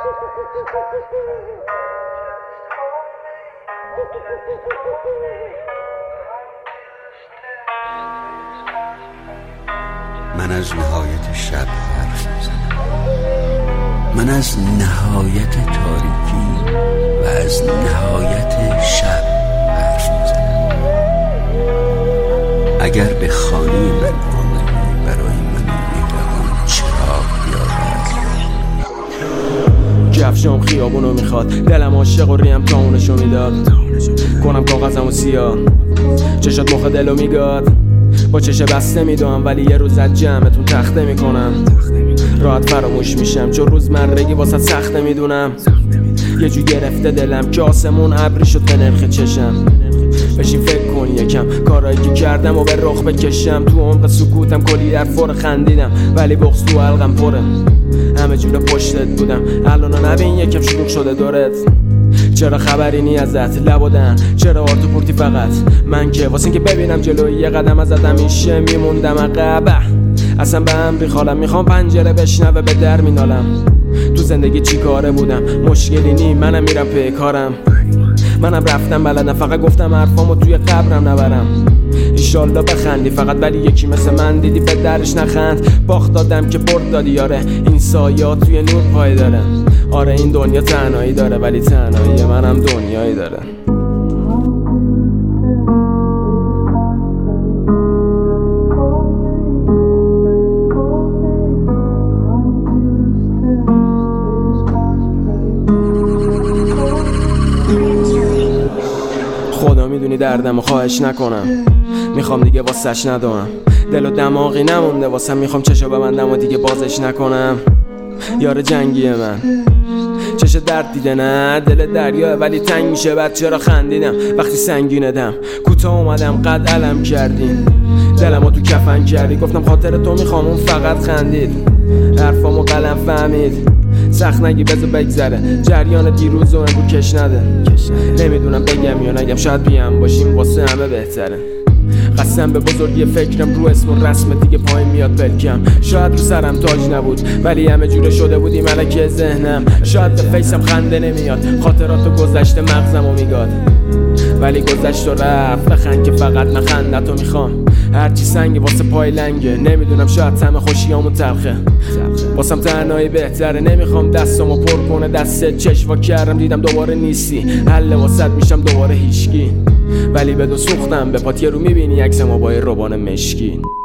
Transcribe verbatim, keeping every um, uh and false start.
من از نهایت شب حرف میزنم، من از نهایت تاریکی و از نهایت شب حرف میزنم. اگر به خانه من آمدی برای من مهربان چراغ بیاور. کفشام خیابونو میخواد، دلم عاشق و ریم تا اونشو میداد. کنم کاغذمو سیاه، چشات مخ دلو میگاد. با چشه بسته میدوام ولی یه روز از جمعتون تخته میکنم. راحت فراموش میشم چون روزمرگی واسه سخته میدونم. یه جو گرفته دلم که آسمون ابری شد به نرخ چشم. بشین فکر کن یکم کارایی که کردم و به رخ بکشم. تو عمق سکوتم کلی در فور خندیدم ولی بغض تو حلقم پره. همه جور پشتت بودم الان نبین یکم شلوغ شده دورت. چرا خبری نی ازت لبادن، چرا آرتو پورتی فقط من که واسه این که ببینم جلوی یه قدم ازت همیشه میموندم عقب. اصلا به هم ریخالم میخوام پنجره بشنوه به در مینالم. تو زندگی چی کاره بودم مشکلی نی منم میرم پی کارم. منم رفتم بلدم فقط گفتم حرفامو توی قبرم نبرم. ایشالله بخندی فقط ولی یکی مثل من دیدی به درش نخند. باخت دادم که برد دادی یاره این سایات توی نور پای داره. آره این دنیا تنهایی داره ولی تنهایی منم دنیایی داره. خدا میدونی دردم و خواهش نکنم، میخوام دیگه واسش ندوم. دل و دماغی نمونده واسم، میخوام چشو ببندم و دیگه بازش نکنم. یار جنگی من چش درد دیده نه دل دریا ولی تنگ میشه بعد چرا خندیدم وقتی سنگینه دم کوتاه اومدم قد علم کردین دلمو تو کفن کردی. گفتم خاطر تو میخوام اون فقط خندید حرفامو قلم فهمید. سخت نگی بذار بگذره جریان دیروز و امرو کش نده. نمیدونم بگم یا نگم شاید بیم باشیم واسه همه بهتره. قسم به بزرگی فکرم رو اسم و رسم دیگه پایین میاد پلکم. شاید رو سرم تاج نبود ولی همه جوره شده بودی ملکه ذهنم. شاید به فیسم خنده نمیاد خاطراتو گذشته مغزمو میگاد ولی گذشت و رفت. بخند که فقط من خندتو میخوام. هرچی سنگی واسه پای لنگه نمیدونم شاید طعم خوشیامو تلخه. واسم تنهایی بهتره نمیخوام دستامو پر کنه دست چشوا کردم دیدم دوباره نیستی. حل واسط میشم دوباره هیچکی ولی بدون سوختم به پات یه رو میبینی عکسمو با روبان مشکی.